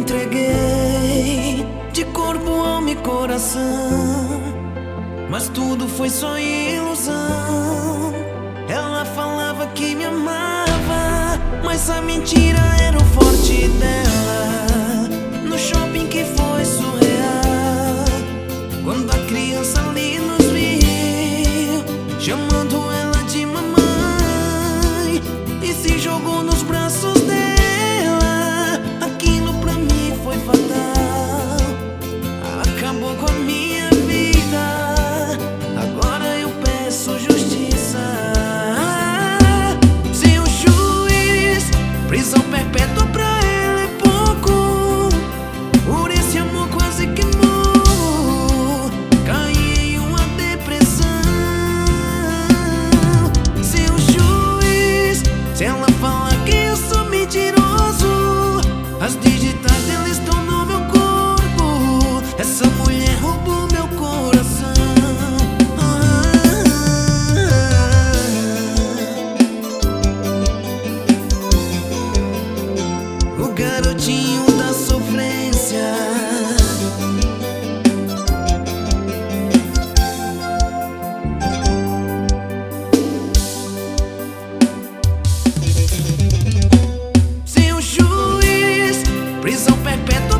entreguei de corpo, alma e coração, mas tudo foi só ilusão. Ela falava que me amava, mas a mentira era o forte dela. No shopping que foi surreal, quando a criança ali nos viu, chamando ela de mamãe, e se jogou nos braços dela. Aquilo pra mim foi fatal, acabou com a minha vida. Agora eu peço justiça. Seu juiz, prisão perpétua pra ela é pouco. Por esse amor quase queimou, caí em uma depressão. Seu juiz, se ela falar que eu sou mentiroso, as digitais dela estão no meu corpo. Essa mulher roubou meu coração. O garotinho da sofrência. Seu juiz, prisão perpétua